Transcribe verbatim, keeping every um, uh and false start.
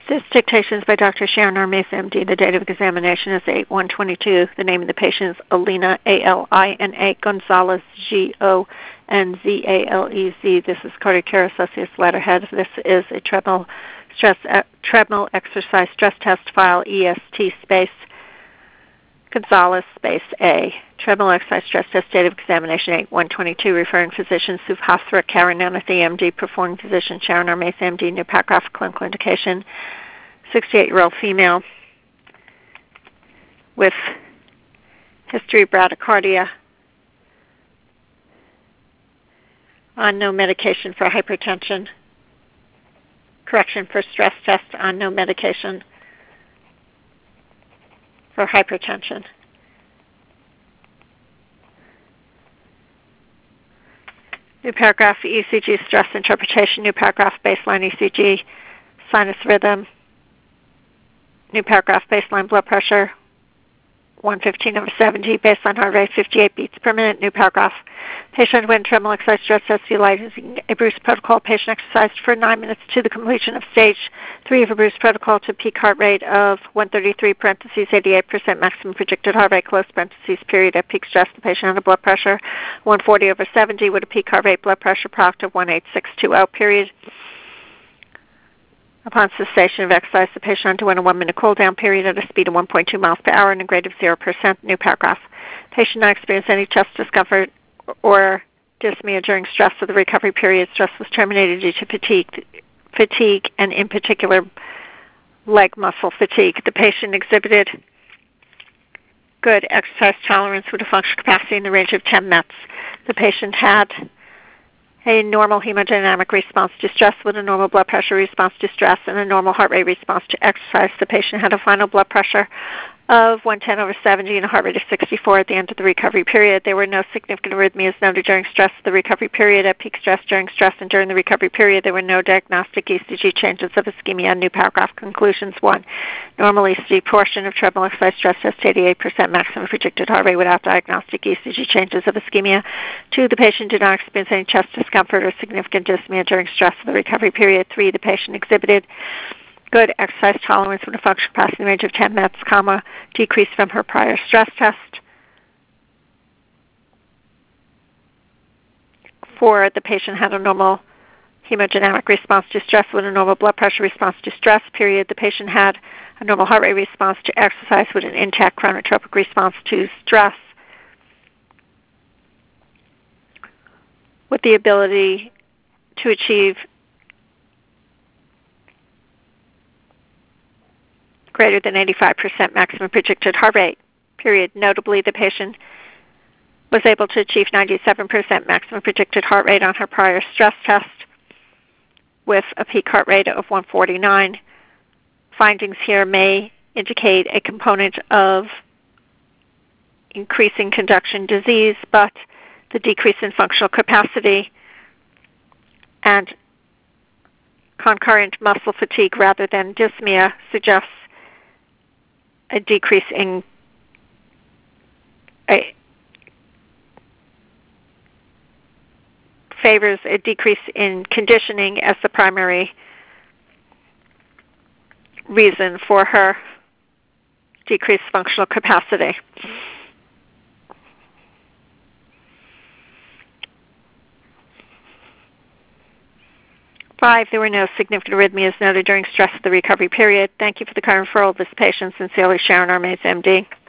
This dictation is by Doctor Sharon R. Mesa, M D. The date of examination is eight one twenty-two. The name of the patient is Alina, A L I N A, Gonzalez, G O N Z A L E Z. This is Cardiac Care Associates letterhead. This is a treadmill, stress, uh, treadmill exercise stress test file, E S T space, Gonzalez space A. Treadmill exercise stress test date of examination eight one twenty-two. Referring physician Subhasra Karunanathy, M D. Performing physician Sharon R. Mesa, M D. New paragraph, clinical indication. sixty-eight-year-old female with history of bradycardia, on no medication for hypertension. Correction, for stress test, on no medication for hypertension. New paragraph, E C G stress interpretation. New paragraph, baseline E C G, sinus rhythm. New paragraph, baseline blood pressure, one fifteen over seventy, baseline heart rate, fifty-eight beats per minute. New paragraph, patient went treadmill exercise stress test utilizing a Bruce protocol. Patient exercised for nine minutes to the completion of stage three of a Bruce protocol to peak heart rate of one thirty-three, parentheses, eighty-eight percent maximum predicted heart rate, close parentheses, period. At peak stress, the patient had a blood pressure one forty over seventy with a peak heart rate blood pressure product of one eighty-six twenty, period. Upon cessation of exercise, the patient underwent a one-minute cool-down period at a speed of one point two miles per hour and a grade of zero percent. New paragraph. Patient not experienced any chest discomfort or dyspnea during stress of the recovery period. Stress was terminated due to fatigue, fatigue, and in particular, leg muscle fatigue. The patient exhibited good exercise tolerance with a functional capacity in the range of ten METs. The patient had a normal hemodynamic response to stress with a normal blood pressure response to stress and a normal heart rate response to exercise. The patient had a final blood pressure of one ten over seventy and a heart rate of sixty-four at the end of the recovery period. There were no significant arrhythmias noted during stress of the recovery period. At peak stress, during stress, and during the recovery period, there were no diagnostic E C G changes of ischemia. New paragraph, conclusions. One, normal E C G portion of treadmill exercise stress test, eighty-eight percent maximum predicted heart rate without diagnostic E C G changes of ischemia. Two, the patient did not experience any chest discomfort or significant dyspnea during stress of the recovery period. Three, the patient exhibited good exercise tolerance with a functional capacity in the range of ten METs, comma, decreased from her prior stress test. Four, the patient had a normal hemodynamic response to stress with a normal blood pressure response to stress, period. The patient had a normal heart rate response to exercise with an intact chronotropic response to stress, with the ability to achieve greater than eighty-five percent maximum predicted heart rate, period. Notably, the patient was able to achieve ninety-seven percent maximum predicted heart rate on her prior stress test with a peak heart rate of one forty-nine. Findings here may indicate a component of increasing conduction disease, but the decrease in functional capacity and concurrent muscle fatigue rather than dyspnea suggests a decrease in a favors a decrease in conditioning as the primary reason for her decreased functional capacity. Five, there were no significant arrhythmias noted during stress of the recovery period. Thank you for the kind referral of this patient. Sincerely, Sharon R. Mesa, M D.